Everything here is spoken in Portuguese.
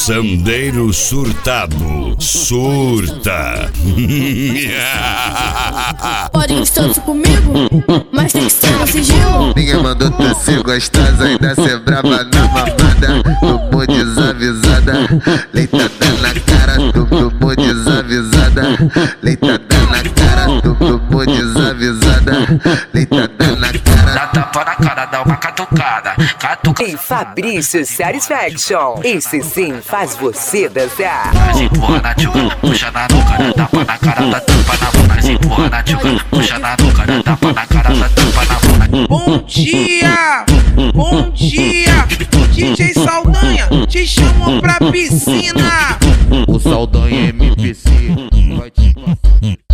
Sandeiro surtado, surta. Pode gostar comigo, mas tem que ser no sigilo. Ninguém mandou tu ser gostosa, ainda ser brava na mamada. Tomou desavisada, leitada na cara. Tomou desavisada, leitada na cara. Tomou desavisada, leitada na cara. Dá tapa na cara, dá uma catucada. E Fabrício Satisfaction, esse sim faz você dançar. Mas empurra na tchuca, puxa na nuca, dá tapa na cara, dá tapa na bunda. Mas empurra na tchuca, puxa na nuca, dá tapa na cara, dá tapa na bunda. Bom dia, DJ Saldanha, te chamou pra piscina. O Saldanha MPC vai te passar.